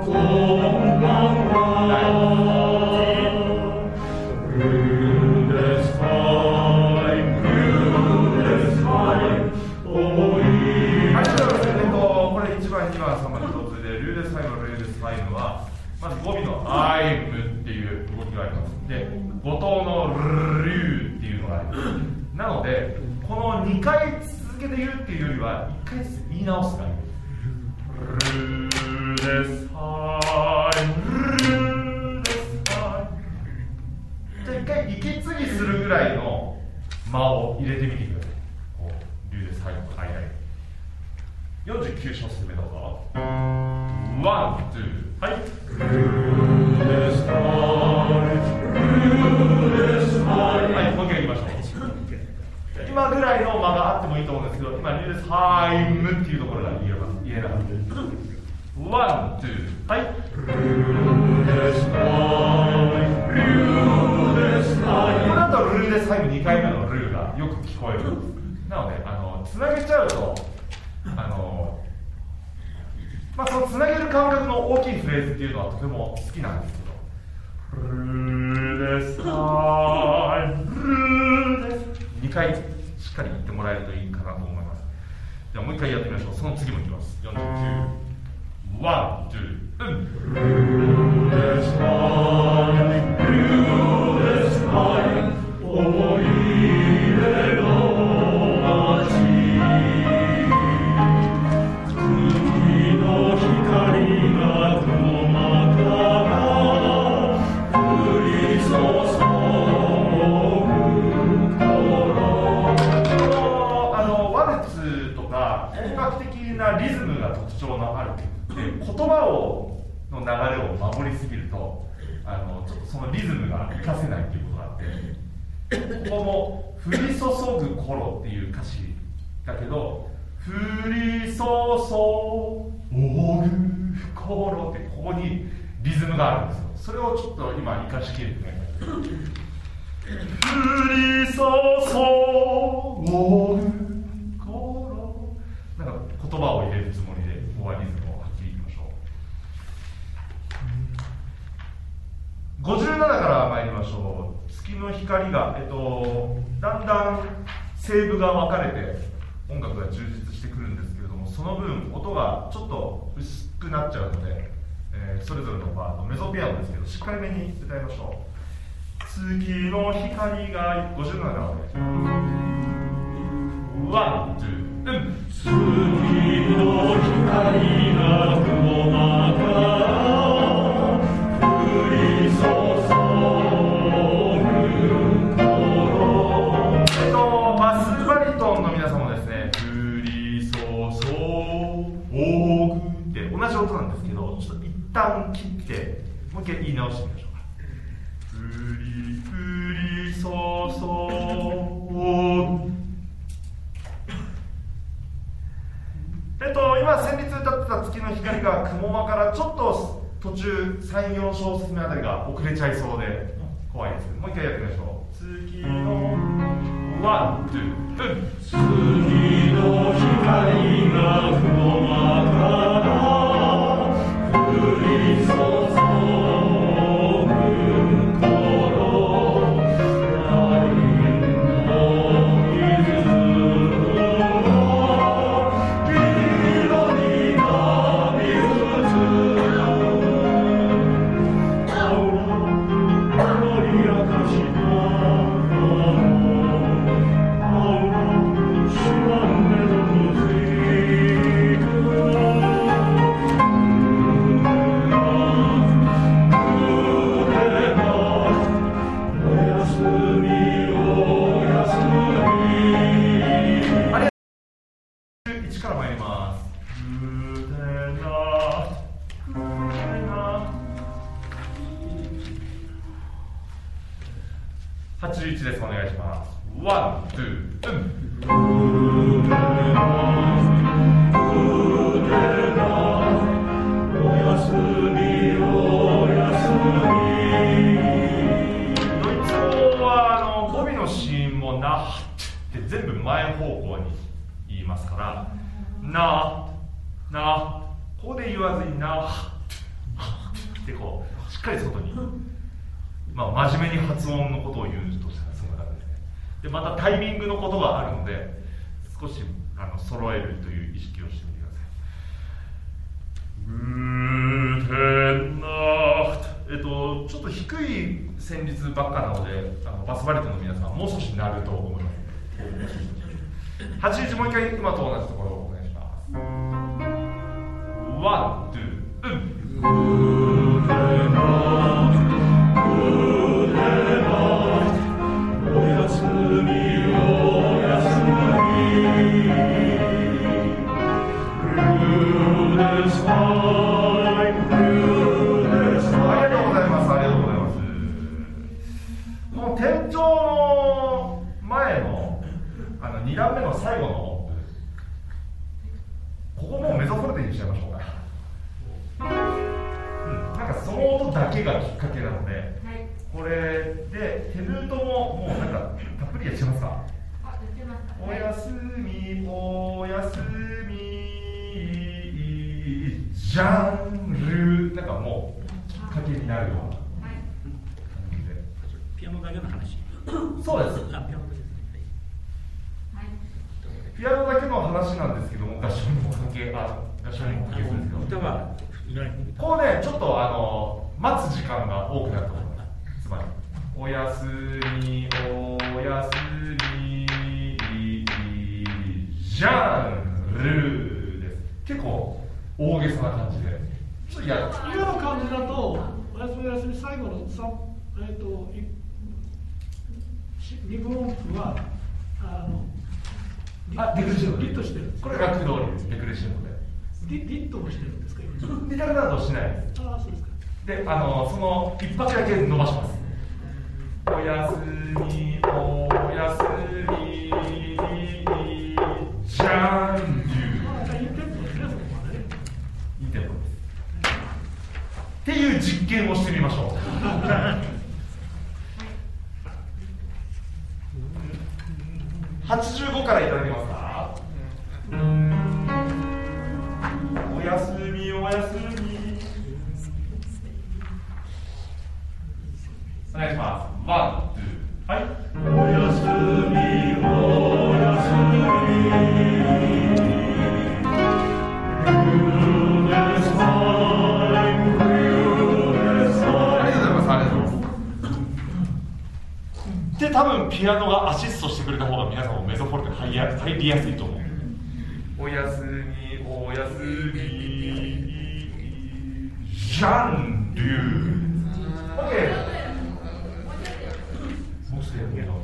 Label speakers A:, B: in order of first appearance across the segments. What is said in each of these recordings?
A: まず語尾のアイムっていう動きがあります。で、語頭のルーっていうのがあります。なので、この2回続けて言うっていうよりは、1回ずつ言い直すがいい。ルーです、はい、ルーです、はい。じゃあ1回息継ぎするぐらいの間を入れてみてください。こうルーです、はいの間に。49小節目どうぞ。ワン、ツー、はい。はい、もう一回いきましょう。今ぐらいの間があってもいいと思うんですけど、今、リューですハイムっていうところが言えなかった。ワン、ツー、はい。この後、ルーですハイム2回目のルーがよく聞こえる。なので、つなげちゃうと、そのつなげる感覚の大きいフレーズっていうのはとても好きなんですけど、ルーですはい、ルーです2回しっかり言ってもらえるといいかなと思います。じゃあもう一回やってみましょう。その次もいきます。49、ワン、ツー、ルーですはい、ルーですはい、思い出の街リズムが特徴のある曲で、言葉の流れを守りすぎるとちょっとそのリズムが活かせないということがあって、ここも「降り注ぐ頃」っていう歌詞だけど「降り注ぐ頃」ってここにリズムがあるんですよ。それをちょっと今生かしきれてない。降り注ぐ言葉を入れるつもりで、ここはリズムをはっきりいきましょう。57から参りましょう。月の光が、だんだん声部が分かれて音楽が充実してくるんですけれども、その分音がちょっと薄くなっちゃうので、それぞれのパート、メゾピアノですけどしっかりめに歌いましょう。月の光が57からお願いします。ワン、ツー、月の光が雲間から降り注ぐバスバリトンの皆さんもですね、降り注ぐって同じ音なんですけど、ちょっと一旦切ってもう一回言い直してみましょうか。降り注ぐ。今旋律歌ってた月の光が雲間からちょっと途中3、4小節目あたりが遅れちゃいそうで怖いです。もう一回やってみましょう。月のワン、ツー、月の光が雲間から降り注ぐ頃、81です。お願いします。ワン、ツー、おやすみおやすみ。ドイツ語は語尾の子音もナッって全部前方向に言いますから、ナッナッ、ここで言わずにナッでこうしっかり外に、真面目に発音のことを言うとしたらそんな感じですね。でまたタイミングのことがあるので少し揃えるという意識をしてみてください。Gute Nacht。ちょっと低い旋律ばっかなのでバスバリトンの皆さんもう少し鳴ると思います。81もう一回今と同じところをお願いします。ワン、ツー、Gute Nacht。おやすみおやすみ。ありがとうございます。ありがとうございます。この天井の前の2段目の最後の音符、ここもうメゾフォルテにしちゃいましょうか。なんかその音だけがきっかけなので、これでテヌートももうなんかたっぷりやっちゃいますか。おやすみおやすみジャンル、なんかもうきっかけになるような感じで。
B: ピアノだけの話。
A: そうです。ピアノだけの話なんですけども、合唱にも関係、合唱にも関係するんですけど、こうね、ちょっと待つ時間が多くなると思います。つまり、おやすみ、おやすみ、ジャンルです。結構大げさな感じで。ちょっと
C: 今の感じだと、おやすみおやすみ最後の2分音符は、
A: デクレッシェンド。
C: リットしてる。
A: これが通りです。デクレッシェンドで。
C: リットもしてるんですか？
A: リタルなどしないです。
C: ああ、そうですか。
A: で、その一拍だけ伸ばします。おやすみ、おやすみ、ジャンル。
C: インテンポですね、そこまで。
A: インテンポです。っていう実験をしてみましょう。85からいただけますか。おやすみおやすみ。お願いします。ワン、ツー、はい。おやすみおやすみ。で、多分ピアノがアシストしてくれた方が皆さんもメゾフォルテ入りやすいと思う。おやすみおやすみジャンル。オッケー。もうしてるけど。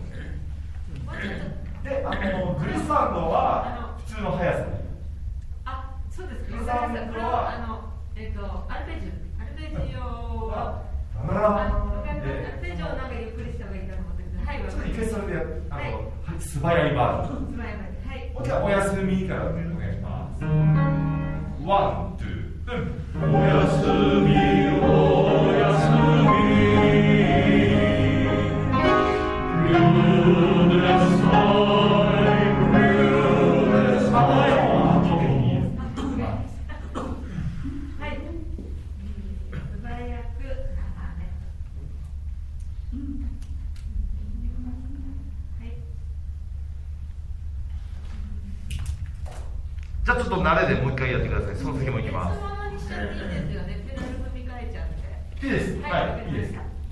A: で、グリスバンドは普通の速さで。
D: あ、そうです。
A: グリスバンドは
D: アルペジオは
A: ア
D: ルペジオをなんかゆっくりした方がいいかと思ったけど、はい。
A: ちょっと一回それで素早いバージョン。
D: 素早いバージョン。はい。
A: じゃあおやすみからお願いします。ワン、ツー、おやすみおやすみ。じゃあちょっと慣れでもう一回やってください。その次もいきます。いいです。はい、いいです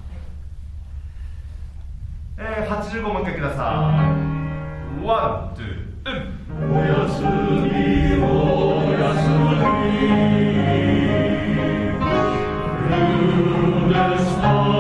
A: 。85もう一回ください。ワン、ツー、おやすみおやすみ。